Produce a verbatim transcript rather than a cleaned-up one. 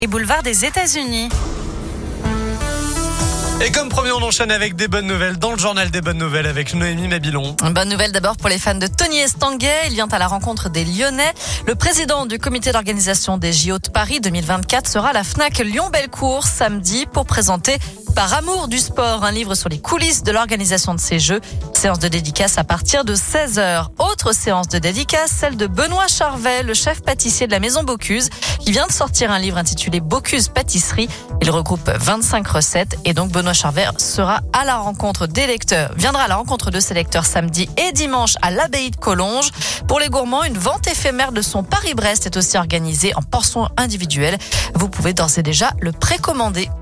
et boulevard des États-Unis. Et comme promis, on enchaîne avec des bonnes nouvelles dans le journal des bonnes nouvelles avec Noémie Mabilon. Bonne nouvelle d'abord pour les fans de Tony Estanguet. Il vient à la rencontre des Lyonnais. Le président du comité d'organisation des J O de Paris deux mille vingt-quatre sera à la Fnac Lyon-Bellecour samedi pour présenter Par amour du sport, un livre sur les coulisses de l'organisation de ces Jeux. Séance de dédicace à partir de seize heures. Autre séance de dédicace, celle de Benoît Charvet, le chef pâtissier de la maison Bocuse, qui vient de sortir un livre intitulé Bocuse Pâtisserie. Il regroupe vingt-cinq recettes et donc Benoît Charvet sera à la rencontre des lecteurs, viendra à la rencontre de ses lecteurs samedi et dimanche à l'abbaye de Collonges. Pour les gourmands, une vente éphémère de son Paris-Brest est aussi organisée en portions individuelles. Vous pouvez d'ores et déjà le précommander.